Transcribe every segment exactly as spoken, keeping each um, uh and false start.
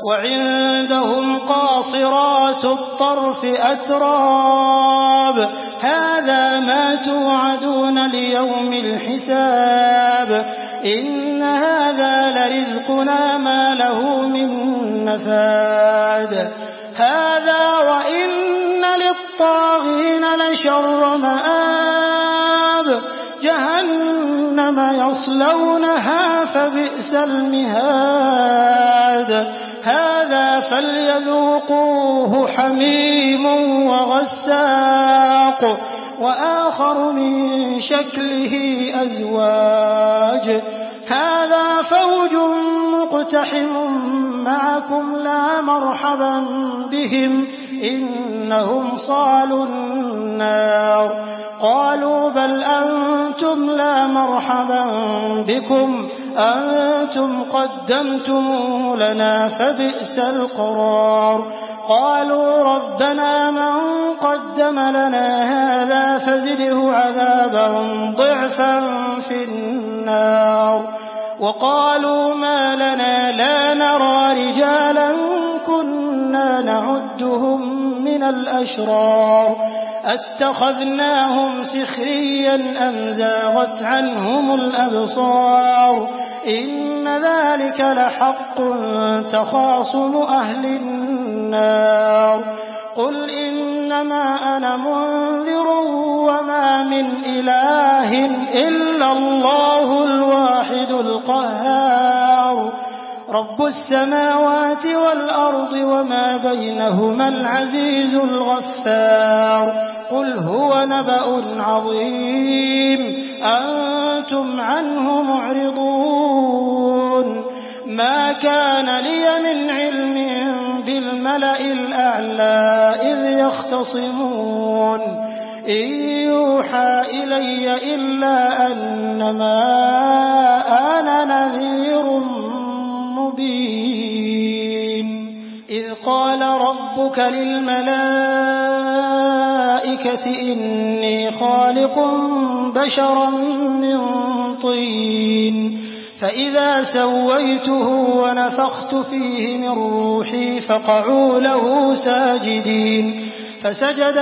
وعندهم قاصرات الطرف أتراب هذا ما توعدون ليوم الحساب إن هذا لرزقنا ما له من نفاد هذا وإن للطاغين لشر مآب جهنم يصلونها فبئس المهاد هذا فليذوقوه حميم وغساق وآخر من شكله أزواج هذا فوج مقتحم معكم لا مرحبا بهم إنهم صالوا النار قالوا بل أنتم لا مرحبا بكم أنتم قدمتم لنا فبئس القرار قالوا ربنا من قدم لنا هذا فزده عذابا ضعفا في النار وقالوا ما لنا لا نرى رجالا كنا نعدهم من الأشرار اتخذناهم سخريا أم زاغت عنهم الأبصار إن ذلك لحق تخاصم أهل النار قل إنما أنا منذر وما من إله إلا الله الواحد القهار رب السماوات والأرض وما بينهما العزيز الغفار قل هو نبأ عظيم أنتم عنه معرضون ما كان لي من علم بالملأ الأعلى إذ يختصمون إن يوحى إلي إلا أنما أنا نذير مبين إذ قال ربك للملائكة إني خالق بشرا من طين فإذا سويته ونفخت فيه من روحي فقعوا له ساجدين فسجد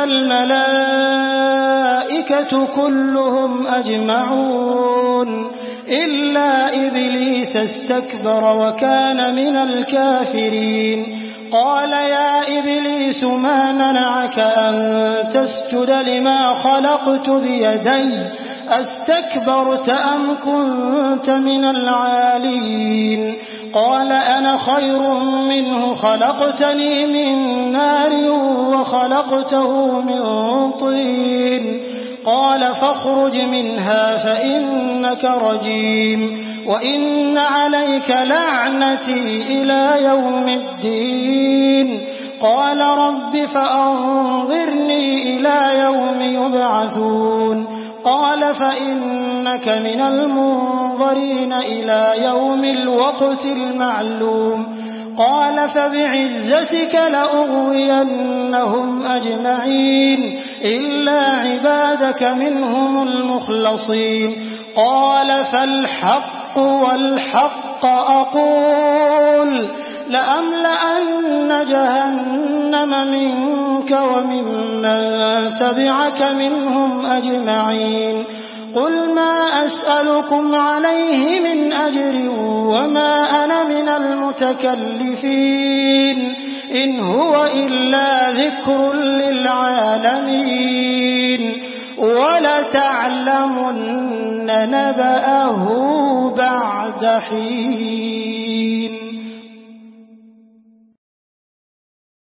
الملائكة كلهم أجمعون إلا إبليس استكبر وكان من الكافرين قال يا إبليس ما منعك أن تسجد لما خلقت بيدي أستكبرت أم كنت من العالين قال أنا خير منه خلقتني من نار وخلقته من طين قال فاخرج منها فإنك رجيم وإن عليك لعنتي إلى يوم الدين قال رب فأنظرني إلى يوم يبعثون قال فإنك من المنظرين إلى يوم الوقت المعلوم قال فبعزتك لأغوينهم أجمعين إلا عبادك منهم المخلصين قال فالحق والحق أقول لأملأن جهنم منك وممن تبعك منهم أجمعين قل ما أسألكم عليه من أجر وما أنا من المتكلفين إن هو إلا ذكر للعالمين ولتعلمن نبأه بعد حين